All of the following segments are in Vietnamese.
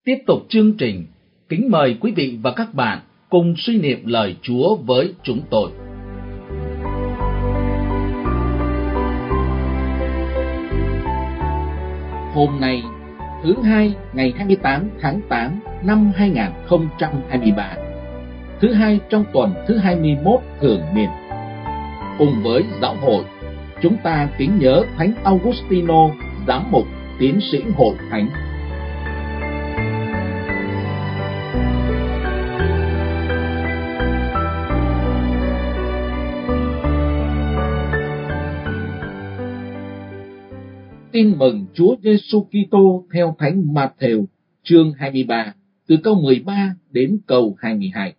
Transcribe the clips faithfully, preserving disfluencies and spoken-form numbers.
Tiếp tục chương trình, kính mời quý vị và các bạn cùng suy niệm lời Chúa với chúng tôi. Hôm nay, thứ hai ngày hai mươi tám tháng tám năm hai nghìn không trăm hai mươi ba, thứ hai trong tuần thứ hai mươi mốt thường niên. Cùng với giáo hội, chúng ta kính nhớ Thánh Augustino, giám mục, tiến sĩ hội thánh. Tin mừng Chúa Giêsu Kitô theo Thánh Matthew, chương hai mươi ba, từ câu mười ba đến câu hai mươi hai.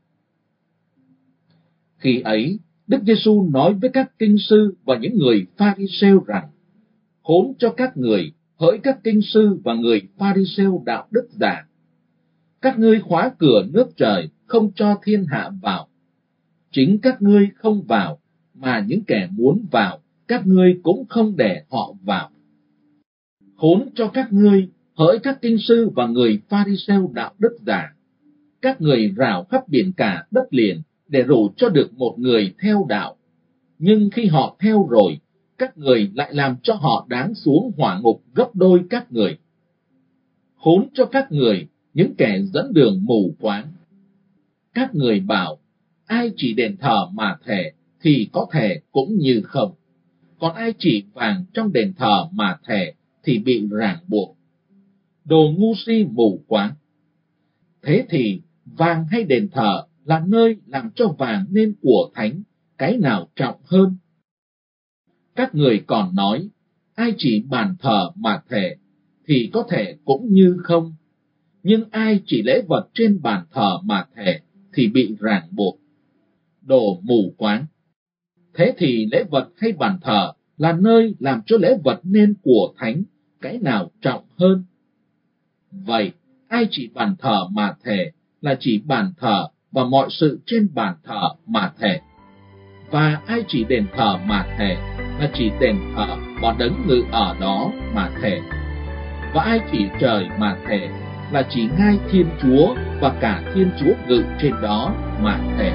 Khi ấy, Đức Giêsu nói với các kinh sư và những người Pha-ri-sêu rằng: Khốn cho các người, hỡi các kinh sư và người Pha-ri-sêu đạo đức giả! Các ngươi khóa cửa nước trời, không cho thiên hạ vào. Chính các ngươi không vào, mà những kẻ muốn vào, các ngươi cũng không để họ vào. Khốn cho các ngươi, hỡi các kinh sư và người Pha-ri-sêu đạo đức giả! Các người rảo khắp biển cả đất liền để rủ cho được một người theo đạo. Nhưng khi họ theo rồi, các người lại làm cho họ đáng xuống hỏa ngục gấp đôi các người. Khốn cho các người, những kẻ dẫn đường mù quáng! Các người bảo, ai chỉ đền thờ mà thề, thì có thề cũng như không. Còn ai chỉ vàng trong đền thờ mà thề, thì bị ràng buộc. Đồ ngu si mù quáng! Thế thì vàng hay đền thờ là nơi làm cho vàng nên của thánh, cái nào trọng hơn? Các người còn nói, ai chỉ bàn thờ mà thề, thì có thể cũng như không. Nhưng ai chỉ lễ vật trên bàn thờ mà thề, thì bị ràng buộc. Đồ mù quáng! Thế thì lễ vật hay bàn thờ là nơi làm cho lễ vật nên của thánh, cái nào trọng hơn? Vậy, ai chỉ bàn thờ mà thề là chỉ bàn thờ và mọi sự trên bàn thờ mà thề. Và ai chỉ đền thờ mà thề là chỉ đền thờ và đấng ngự ở đó mà thề. Và ai chỉ trời mà thề là chỉ ngai Thiên Chúa và cả Thiên Chúa ngự trên đó mà thề.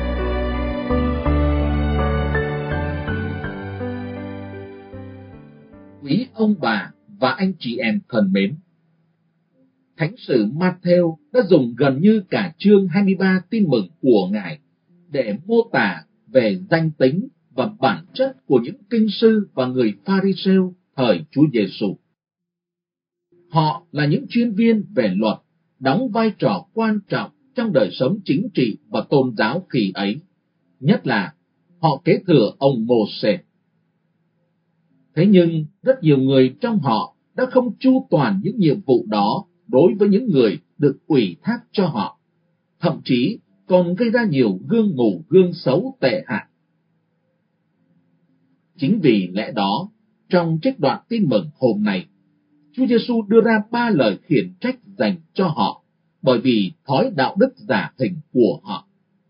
Quý ông bà và anh chị em thân mến, Thánh sử Matthew đã dùng gần như cả chương hai mươi ba tin mừng của Ngài để mô tả về danh tính và bản chất của những kinh sư và người Pha-ri-sêu thời Chúa Giêsu. Họ là những chuyên viên về luật, đóng vai trò quan trọng trong đời sống chính trị và tôn giáo khi ấy, nhất là họ kế thừa ông Mô-sê. Thế nhưng rất nhiều người trong họ đã không chu toàn những nhiệm vụ đó đối với những người được ủy thác cho họ, thậm chí còn gây ra nhiều gương mù gương xấu tệ hại. Chính vì lẽ đó, trong trích đoạn tin mừng hôm nay, Chúa Giêsu đưa ra ba lời khiển trách dành cho họ bởi vì thói đạo đức giả hình của họ.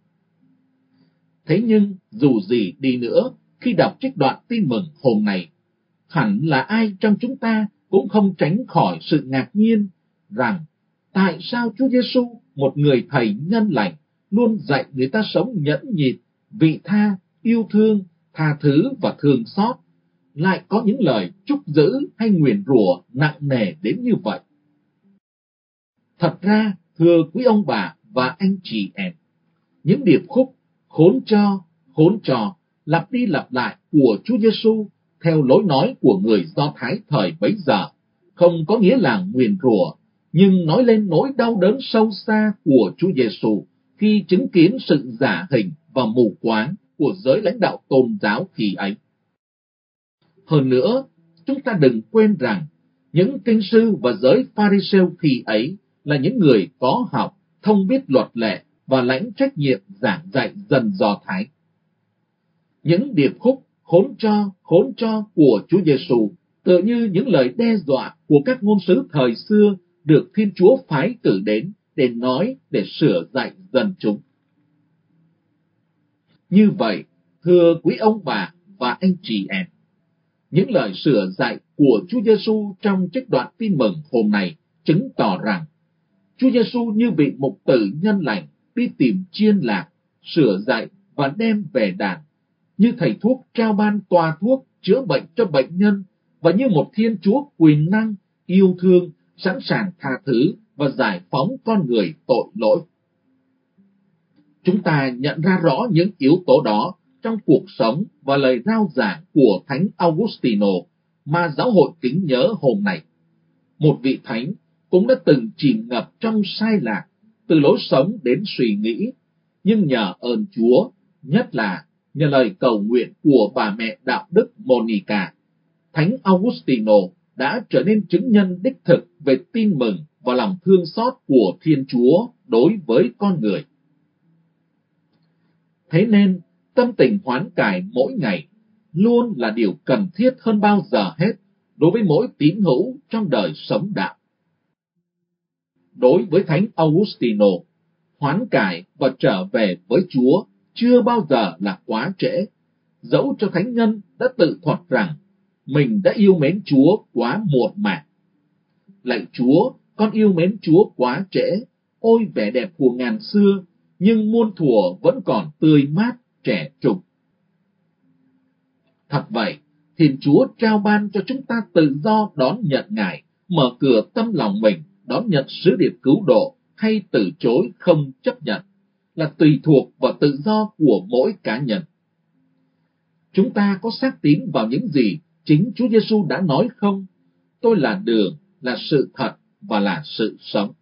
Thế nhưng dù gì đi nữa, khi đọc trích đoạn tin mừng hôm nay, hẳn là ai trong chúng ta cũng không tránh khỏi sự ngạc nhiên rằng tại sao Chúa Giêsu, một người thầy nhân lành, luôn dạy người ta sống nhẫn nhịn, vị tha, yêu thương, tha thứ và thương xót, lại có những lời trúc giữ hay nguyền rủa nặng nề đến như vậy. Thật ra, thưa quý ông bà và anh chị em, những điệp khúc khốn cho, khốn cho lặp đi lặp lại của Chúa Giêsu theo lối nói của người Do Thái thời bấy giờ không có nghĩa là nguyền rủa, nhưng nói lên nỗi đau đớn sâu xa của Chúa Giêsu khi chứng kiến sự giả hình và mù quáng của giới lãnh đạo tôn giáo khi ấy. Hơn nữa, chúng ta đừng quên rằng những kinh sư và giới Pha-ri-sêu khi ấy là những người có học, thông biết luật lệ và lãnh trách nhiệm giảng dạy dân Do Thái. Những điệp khúc khốn cho, khốn cho của Chúa Giêsu tựa như những lời đe dọa của các ngôn sứ thời xưa được Thiên Chúa phái cử đến để nói, để sửa dạy dân chúng. Như vậy, thưa quý ông bà và anh chị em, những lời sửa dạy của Chúa Giêsu trong trích đoạn tin mừng hôm nay chứng tỏ rằng Chúa Giêsu như vị mục tử nhân lành đi tìm chiên lạc, sửa dạy và đem về đàn, như thầy thuốc trao ban tòa thuốc chữa bệnh cho bệnh nhân, và như một Thiên Chúa quyền năng, yêu thương, sẵn sàng tha thứ và giải phóng con người tội lỗi. Chúng ta nhận ra rõ những yếu tố đó trong cuộc sống và lời rao giảng của Thánh Augustino mà giáo hội kính nhớ hôm nay. Một vị thánh cũng đã từng chìm ngập trong sai lạc, từ lối sống đến suy nghĩ, nhưng nhờ ơn Chúa, nhất là nhờ lời cầu nguyện của bà mẹ đạo đức Monica, Thánh Augustino đã trở nên chứng nhân đích thực về tin mừng và lòng thương xót của Thiên Chúa đối với con người. Thế nên, tâm tình hoán cải mỗi ngày luôn là điều cần thiết hơn bao giờ hết đối với mỗi tín hữu trong đời sống đạo. Đối với Thánh Augustino, hoán cải và trở về với Chúa chưa bao giờ là quá trễ, dẫu cho thánh nhân đã tự thuật rằng mình đã yêu mến Chúa quá muộn màng. Lạy Chúa, con yêu mến Chúa quá trễ, ôi vẻ đẹp của ngàn xưa, nhưng muôn thuở vẫn còn tươi mát, trẻ trung. Thật vậy, Thiên Chúa trao ban cho chúng ta tự do đón nhận Ngài, mở cửa tâm lòng mình, đón nhận sứ điệp cứu độ hay từ chối không chấp nhận, là tùy thuộc vào tự do của mỗi cá nhân. Chúng ta có xác tín vào những gì chính Chúa Giêsu đã nói không? Tôi là đường, là sự thật và là sự sống.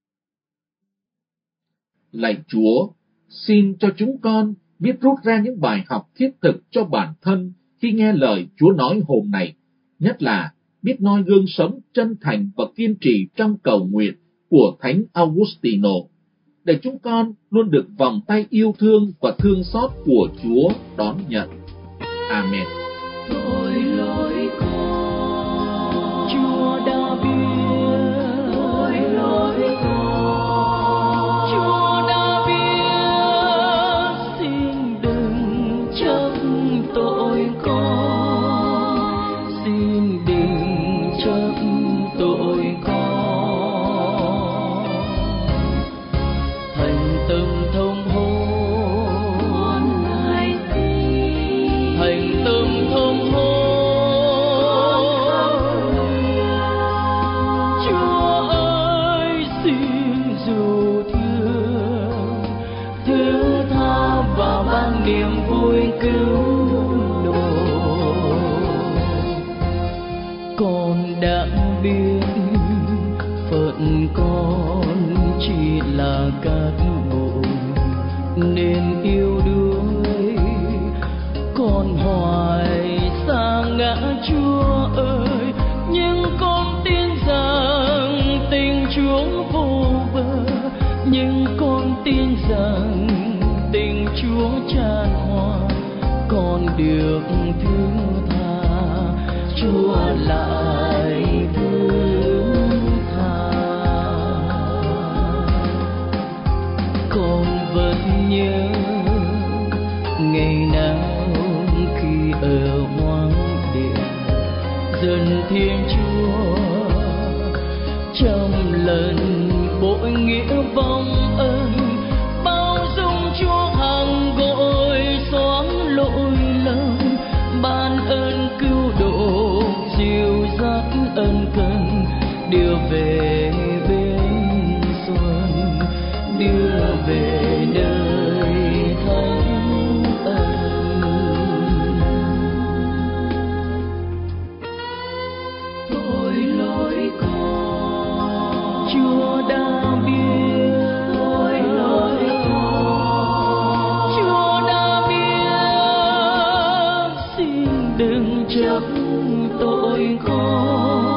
Lạy Chúa, xin cho chúng con biết rút ra những bài học thiết thực cho bản thân khi nghe lời Chúa nói hôm nay, nhất là biết noi gương sống chân thành và kiên trì trong cầu nguyện của Thánh Augustino, để chúng con luôn được vòng tay yêu thương và thương xót của Chúa đón nhận. Amen. Tội lỗi con, Chúa đã biết. Tội lỗi con, Chúa đã biết. Xin đừng trách tội con, xin đừng trách tội con. Thành tâm thông hồn lại xin, thành tâm thông hồn. Chúa ơi, xin dù thương, thứ tha và ban niềm vui cứu độ. Con đã biết phận con chỉ là cát bụi nên yêu đuối con hoài xa ngã. Chúa ơi, nhưng con tin rằng tình Chúa vô bờ, nhưng con tin rằng tình Chúa tràn hòa, con được thứ tha, Chúa lại thứ tha. Con vẫn nhớ ngày nào khi ở hoang địa dần Thiên Chúa trăm lần bội nghĩa vong ân, bao dung Chúa hằng gội xóa lỗi lầm, ban ơn cứu độ dìu dắt ân cần, đưa về bên xuân, đưa về nơi thánh ân. Tội lỗi con, Chúa đã biết. Tội lỗi con, Chúa đã biết. Xin đừng trách tội con,